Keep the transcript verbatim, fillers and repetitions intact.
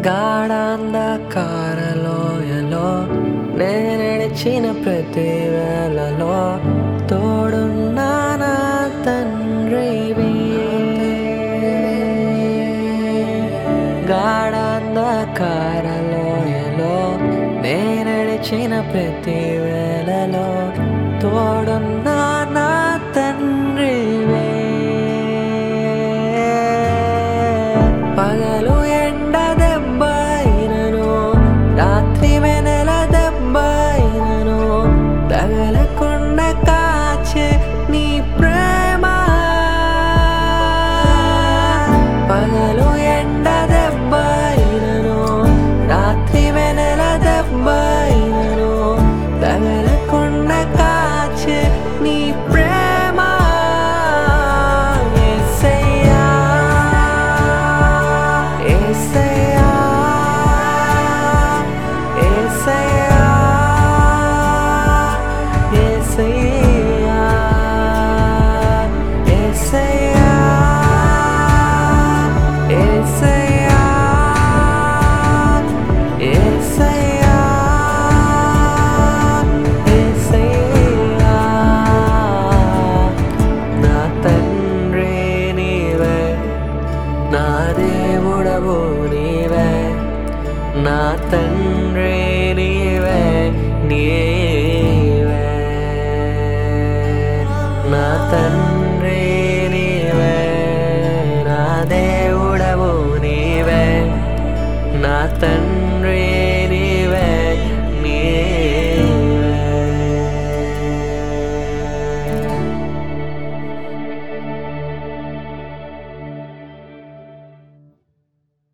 గాఢాంధకారలోయలో నే నడిచిన ప్రతి వేళలో తోడున్నా నా తండ్రివి. గాఢాంధకారలోయలో నే నడిచిన ప్రతి వేళలో తోడున్నా నా తండ్రివే. పగలు ఎండ దెబ్బైనను రాత్రి వెనెల దెబ్బైనను తగలకుండా కాచే నీ ప్రేమ. పగలు ఎండ దెబ్బైనను రాత్రి వెనెల దెబ్బైనను తగలకుండా కాచే నీ ప్రేమ. యేసయ్యా యేసయ్యా యేసయ్యా యేసయ్యా యేసయ్యా యేసయ్యా యేసయ్యా యేసయ్యా. నా తండ్రి నీవే, నా దేవుడవు నీవే, నా తండ్రి నీవే నీవే. నా తండ్రి నీవే, నా దేవుడవు నీవే, నా తండ్రి